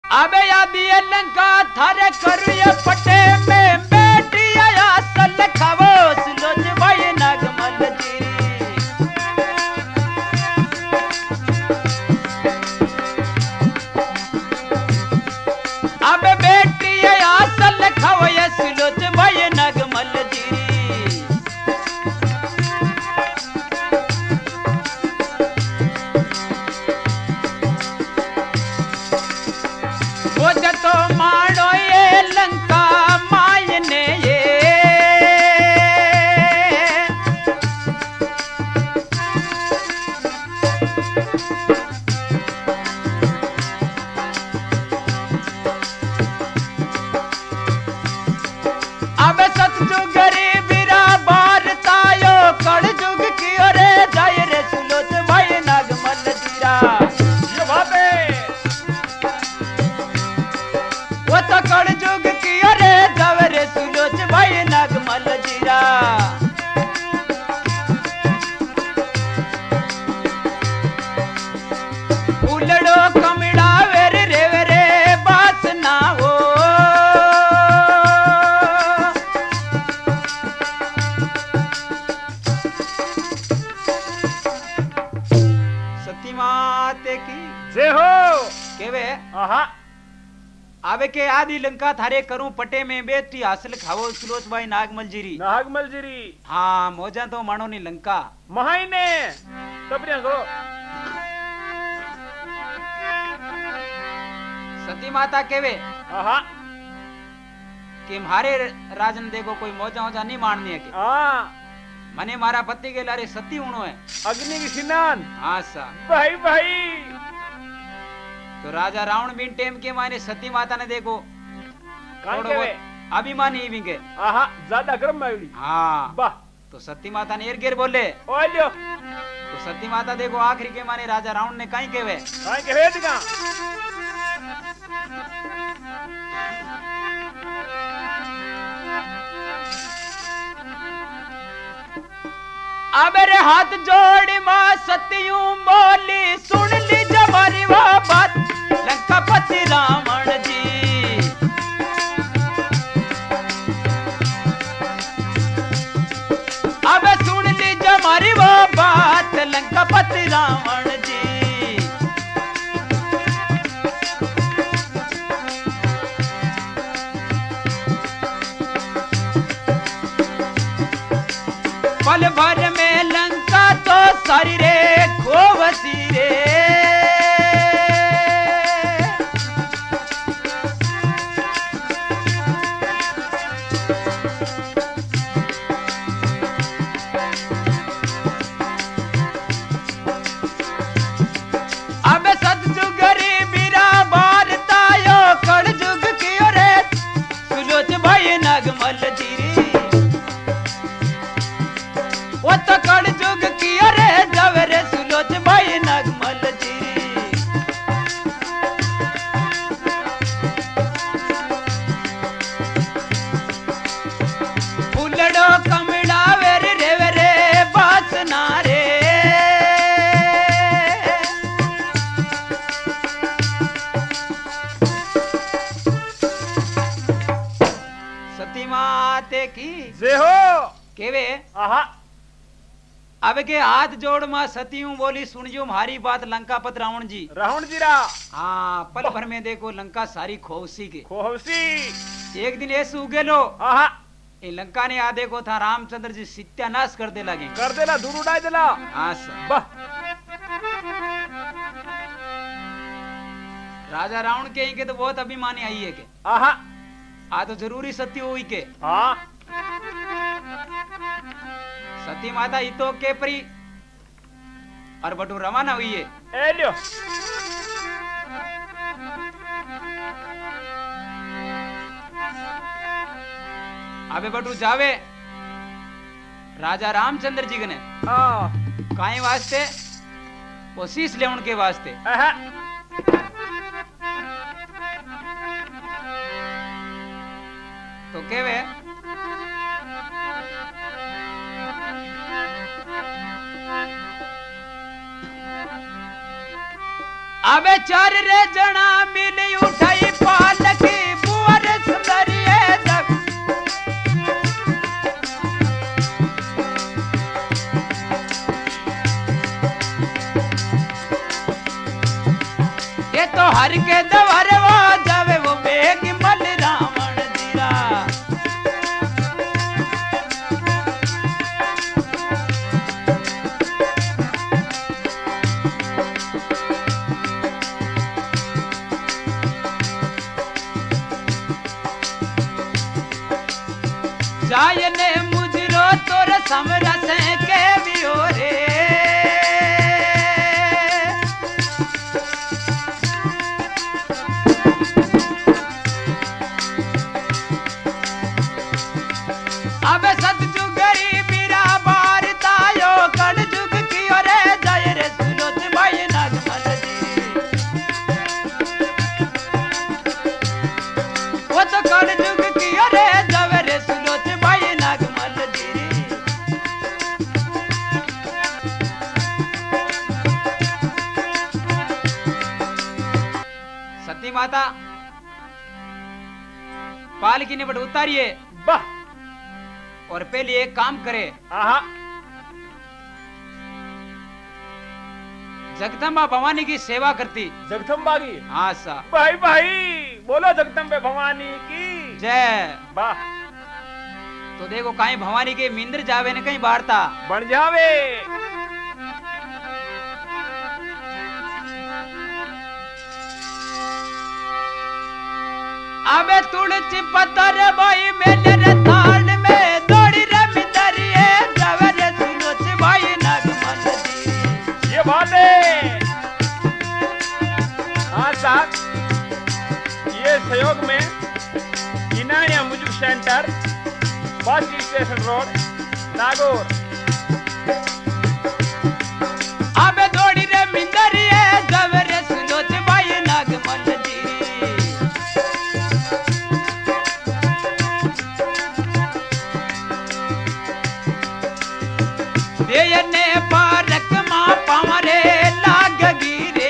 अबे यादी लंका थारे करिए पटे में बेटी आया सल खावो सुलोच भाई नागमल जीरी अबे बेटी आया सल खावो ये सुलोच भाई नागमल जीरी वो तो मारो ये लंका मायने ये अब सतजुग गरीबीरा बारतायो कड़जुग की ओरे जाय रे सुलोच भाई नागमल जीरा ये बात है वो तो कड़जुग की अरे जवरे सुलोच भाई नागमल जीरा फूलड़ो कमड़ा वेर रे वेरे बात ना हो सती माते की जय हो केवे आहा आवे के आदि लंका थारे करूं पटे में बेटी हासिल खावो सुलोच भाई नागमल जीरी नागमल जीरी हाँ मौजा तो मानो नी लंका महाइने तबरिया करो सती माता केवे आहा कि मारे राजन देखो कोई मौजा मौजा नहीं मारनी है के हाँ मने मारा पति के लारे सती होनो है अग्नि की सिनान हाँ सा भाई भाई तो राजा रावण बिन टेम के माने सती माता ने देखो कान थोड़ो के बहुत अभिमानी ही बिंगे आहा ज्यादा गर्म आयुड़ी हाँ वाह तो सती माता ने एरगेर बोले ओलियो तो सती माता देखो आखिरी के माने राजा रावण ने कहीं केवे कान के वेद का अबरे हाथ जोड़ी मां सतियूं बोली सुन ली जमारी वो बात लंकापति रावण जी अबे सुन ली जमारी वो बात लंकापति रावण जी पल भर में लंका तो सारी रे खोवसी रे अब सतजुग गरीबीरा बारतायो कड़जुग की ओरे सुलोच भाई नागमल जीरी वो तो कड़जुग की अरे जवरे सुलोच भाई नागमल जीरी फूलड़ो कमड़ा वेर रे वेरे बास ना रे सती माते की जय हो केवे आहा अब के हाथ जोड़ मा सतीयूं बोली सुनियो हमारी बात लंकापत रावण जी रावण जीरा हाँ पल भर में देखो लंका सारी खोवसी के खोहसी एक दिन ऐसे उगेलो आहा ये लंका ने आ देखो था रामचंद्र जी सत्यानाश कर दे लगे कर देला दूर उड़ाई देला हाँ सर वाह राजा रावण के ही के तो बहुत अभिमानी आई है के आहा आ तो जरूरी सती हुई के हाँ सती माता इतो के परी और बटू रवाना हुई है एलियो अबे बटू जावे राजा रामचंद्र जी ने काई वास्ते वो शीश लेवन के वास्ते आहा तो केवे अबे चार रे जना मिली उठाई भरवा जावे वो बेग मल रावण जीरा जायने मुजरो तोर समरस के भी हो रे अब सतजुग बीरा बार तायो कल जुग की रे जय रे सुलोच भाई नागमल जी वो तो कल जुग की रे जय रे सुलोच भाई नागमल जी सती माता पालकी ने बट उतारिए वाह और पहले एक काम करे आहा जगदम्बा भवानी की सेवा करती जगदम्बा की हाँ सा भाई भाई बोलो जगदम्बे भवानी की जय वाह तो देखो कहीं भवानी के मिंद्र जावे ने कहीं बारता बन जावे अबे तुलसी पत्थर भाई मेरे थाल में दौड़ी रे मिंदरिए जावे रे सुलोच भाई नागमल जी ये बात है हाँ साहब ये सहयोग में Inaya music centre bus station road Nagaur अबे दौड़ी रे मिंदरिए जावे रे सुलोच भाई नागमल जी देयने पारक मां पावरे लाग गिरे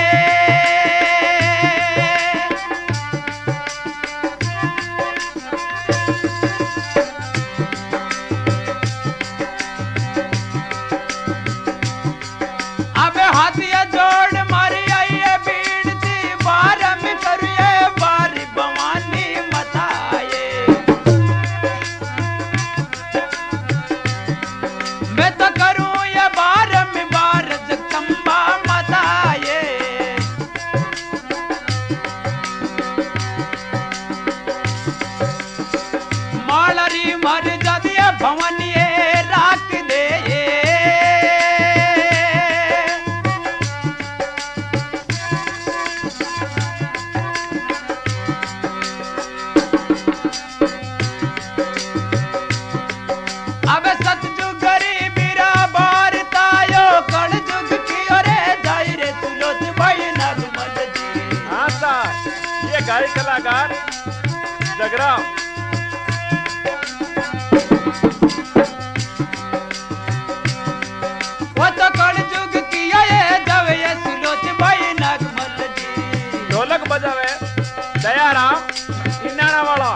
अबे हाथिया जोड़ मारी आई है बीड़ती बार में करिए बारी भवानी मताए मैं तो करूं ये बार में बार जगदम्बा मताए मालरी मर जादिया भवानी राख दे अब सतजुग बीरा बार तायो कल जुग की रे जय रे सुलोच भाई नागमल जी हाँ साहब ये गायक कलाकार जगराम वो तो कल जुग की जब ये सुलोच भाई नागमल जी ढोलक बजावे दयाराम इनाना वाला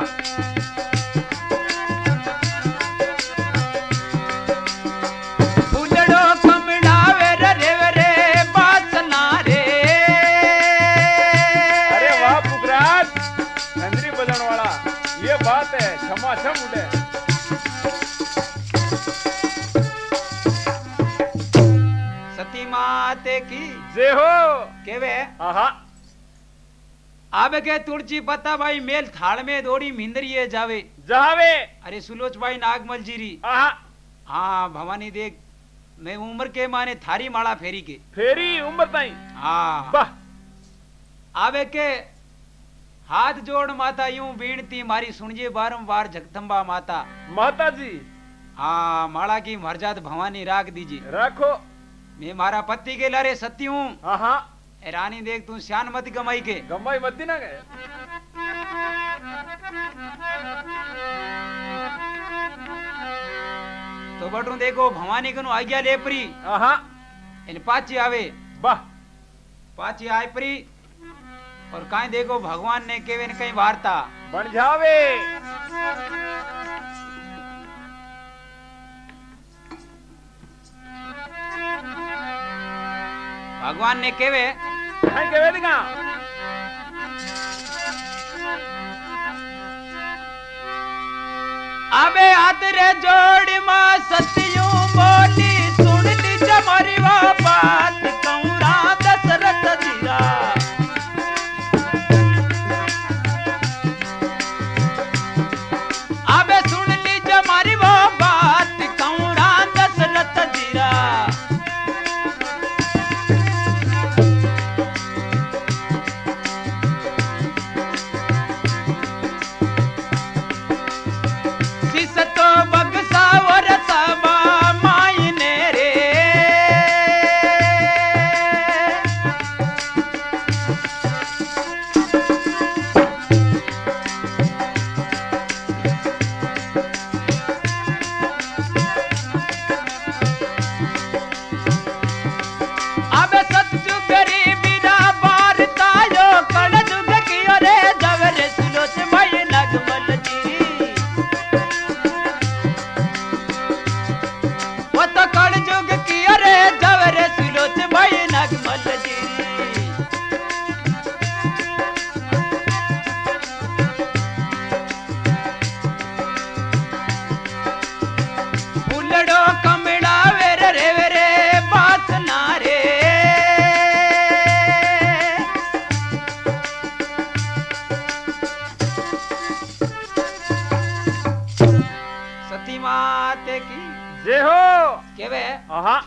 फूलड़ो कमड़ावे रे बासना रे अरे वाह पुखराज नंदरी बजाने वाला ये बात है क्षमा क्षम उठे सती माते की जय हो केवे आहा आबे के तुलसी पत्ता भाई मेल थाल में दौड़ी मिंदरिए जावे जहावे अरे सुलोच भाई नागमल जीरी आहा हाँ भवानी देख मैं उम्र के माने थारी माला फेरी के फेरी उम्र ताई हाँ वाह आवे के हाथ जोड़ माता यूं बीणती मारी सुनजे बारंबार जगदम्बा माता माता जी हाँ माला की मर्याद भवानी राख दीजिए रखो मैं मारा पति के लारे सत्य हूँ आहा ए रानी देख तू श्यान मत गमाई के गम्बाई मत ना गए तो बटू देखो भवानी कनु आज्ञा ले परी आहा इन पाची आवे वाह पाची आए परी और काई देखो भगवान ने केवे न कई वार्ता बन जावे भगवान ने केवे कहीं के वेदिका हाथ रे जोड़ मां सतियों बोली सुन लीज मारी वो बात कौरा दशरथ जीरा अबे सुन लीज मारी वो बात कौरा दशरथ जीरा तो बगसा और सबा मायने रे अब सतजु गरीबी ना बार तायो कड़ जुग की रे जवरे सुलोच भाई नगमल जी वो तो कड़ जुग की रे जवरे सुलोच भाई नगमल जी फुलड़ो कमड़ा वेरे रे वेरे बात ना रे सती माते की जय हो केवे आहा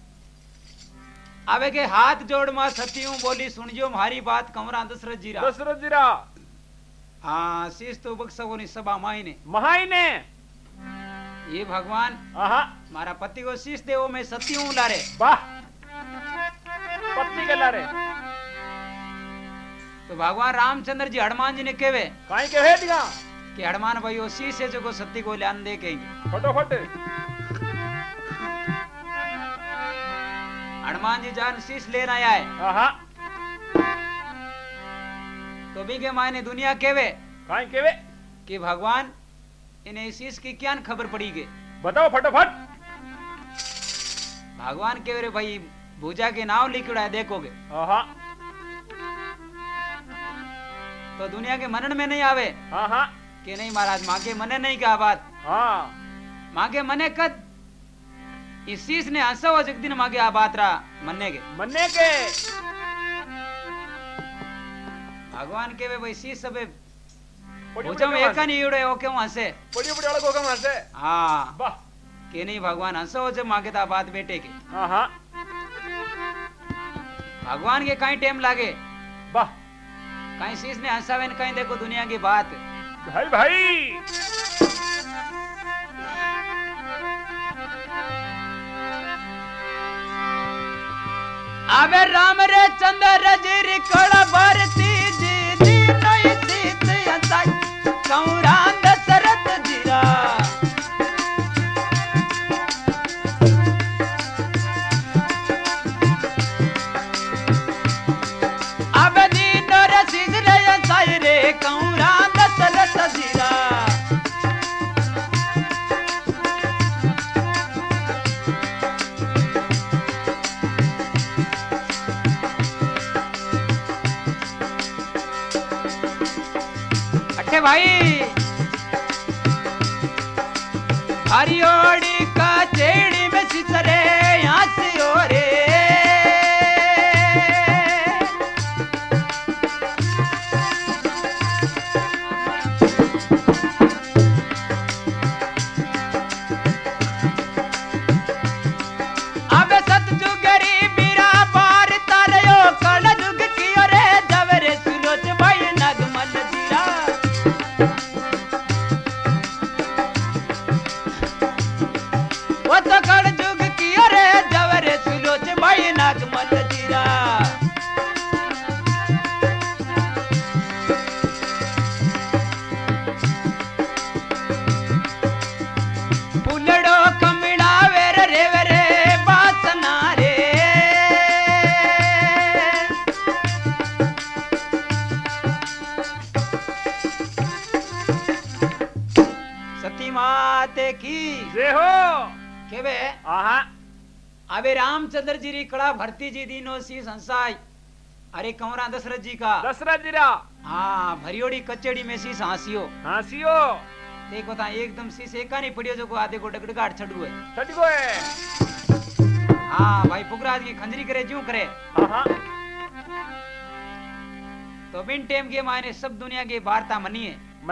आवे के हाथ जोड़ मा सतियों बोली सुनजो मारी बात कमरा दशरथ जीरा दशरथ जीरा हाँ शीश तो बक्सवोनी सभा मायने महाइने ये भगवान आहा मारा पति को शीश देवो मैं सतियों लारे वाह पत्नी के लारे तो भगवान रामचंद्र जी हनुमान जी ने केवे काई के है दिगा कि हनुमान भाई वो शीश है जो को सती को ल्यान दे कहेंगे फटोफट हनुमान जी जान शीश लेना आया है आहा तो भी के मायने दुनिया केवे काई केवे कि भगवान इन्हें शीश की क्या खबर पड़ी के बताओ फटोफट भगवान केवे रे भाई भूजा के नाव लिखड़ा है देखोगे आहा तो दुनिया के मनन में नहीं आवे आहा कि नहीं महाराज मांगे मने नहीं क्या बात हाँ मांगे मने कद इस शीश ने हंसा हुआ जग दिन मांगे आ बात रहा मन्ने के भगवान के वे भाई शीश सबे भूजा में एक नहीं उड़े हो क्यों हंसे बड़ी अलग होगा हंसे हाँ वाह कि नहीं भगवान हंसा हो जब मांगे था बात बेटे के आहा भगवान के कहीं टाइम लागे वाह कहीं शीश ने हंसावे न कहीं देखो दुनिया की बात भाई भाई आवे राम रे चंद्र जी कड़ा भरती जी दी नहीं सीत हंसा कौरा दशरथ जीरा अब दीन रे सीज रे हंसाई रे कौरा दशरथ जीरा भाई हरियोड़ी का चेड़ी में सिसरे यहाँ से हो रे अब सतजु गरीबी रा बार तारयो कड़ जुग की रे जवरे सुलोच भाई नगमल जीरा वो तो कड़ जुग की रे जवरे सुलोच भाई नगमल जीरा फुलड़ो कमड़ा वेरे रे वेरे बात ना रे सती माते की जय हो केवे आहा अबे रामचंद्र जी री कड़ा भरती जी दीनो सी संसाई अरे कंवरा दशरथ जी का दशरथ जीरा हाँ भरियोड़ी कचेड़ी में सी हासियो हासियो देखो ता एकदम शीशे का नहीं पड़ियो जो को आधे को डगडगाट छड़ू है छड़ी को है। हाँ भाई पुगराज की खंजरी करे ज्यों करे। हाँ हाँ तो बिन टेम के मायने सब दुनिया की वार्ता मनी है